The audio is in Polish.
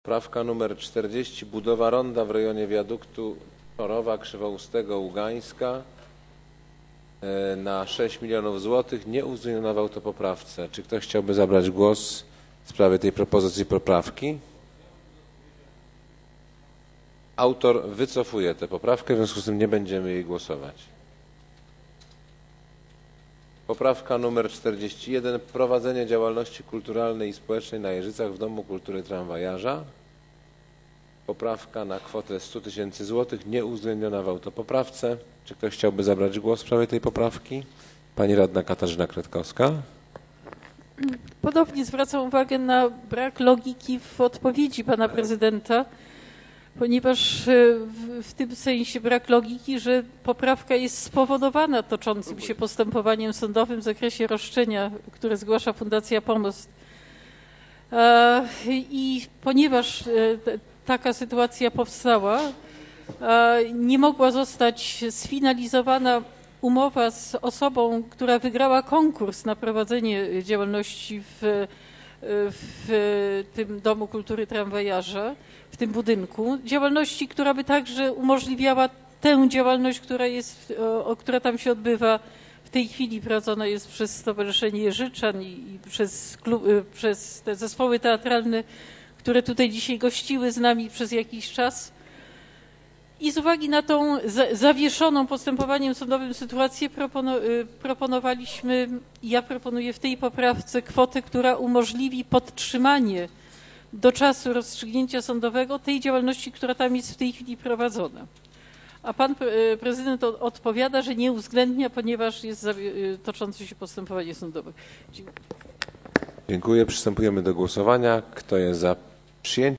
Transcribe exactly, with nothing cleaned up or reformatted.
Poprawka numer czterdzieści. Budowa ronda w rejonie wiaduktu Chorowa Krzywoustego Ługańska na sześć milionów złotych, nie uwzględniona w autopoprawce. Czy ktoś chciałby zabrać głos w sprawie tej propozycji poprawki? Autor wycofuje tę poprawkę, w związku z tym nie będziemy jej głosować. Poprawka numer czterdzieści jeden. Prowadzenie działalności kulturalnej i społecznej na Jeżycach w Domu Kultury Tramwajarza. Poprawka na kwotę stu tysięcy złotych, nie uwzględniona w autopoprawce. Czy ktoś chciałby zabrać głos w sprawie tej poprawki? Pani radna Katarzyna Kretkowska. Ponownie zwracam uwagę na brak logiki w odpowiedzi pana prezydenta, ponieważ w, w tym sensie brak logiki, że poprawka jest spowodowana toczącym się postępowaniem sądowym w zakresie roszczenia, które zgłasza Fundacja Pomost. E, I ponieważ te, taka sytuacja powstała, e, nie mogła zostać sfinalizowana umowa z osobą, która wygrała konkurs na prowadzenie działalności w, w tym Domu Kultury Tramwajarza, w tym budynku. Działalności, która by także umożliwiała tę działalność, która, jest, o, która tam się odbywa w tej chwili, prowadzona jest przez Stowarzyszenie Jeżyczan i, i przez, klub, przez te zespoły teatralne, które tutaj dzisiaj gościły z nami przez jakiś czas. I z uwagi na tą zawieszoną postępowaniem sądowym sytuację proponowaliśmy, ja proponuję w tej poprawce kwotę, która umożliwi podtrzymanie do czasu rozstrzygnięcia sądowego tej działalności, która tam jest w tej chwili prowadzona. A pan prezydent odpowiada, że nie uwzględnia, ponieważ jest toczące się postępowanie sądowe. Dziękuję. Dziękuję. Przystępujemy do głosowania. Kto jest za przyjęciem